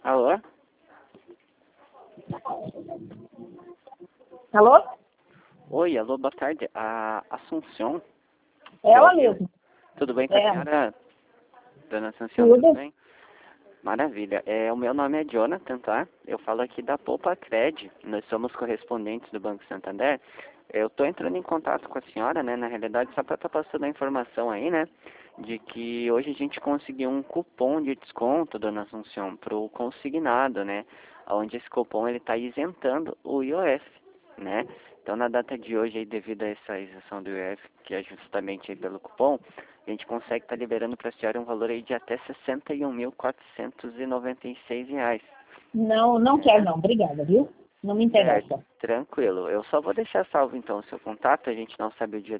Alô? Alô? Oi, alô, boa tarde. A Assunção. Ela mesmo. Tudo bem com a senhora, dona Assunção? Tudo. Tudo bem? Maravilha. O meu nome é Jonathan, tá? Eu falo aqui da Poupa Cred. Nós somos correspondentes do Banco Santander. Eu tô entrando em contato com a senhora, né? Na realidade, só para estar passando a informação aí, né? De que hoje a gente conseguiu um cupom de desconto, dona Assunção, pro consignado, né? Onde esse cupom ele tá isentando o IOF, né? Então, na data de hoje, aí, devido a essa isenção do IOF, que é justamente aí pelo cupom, a gente consegue estar liberando para a senhora um valor aí de até R$ 61.496. Não quero não, obrigada, viu? Não me interessa. Certo, tranquilo. Eu só vou deixar salvo então o seu contato, a gente não sabe o dia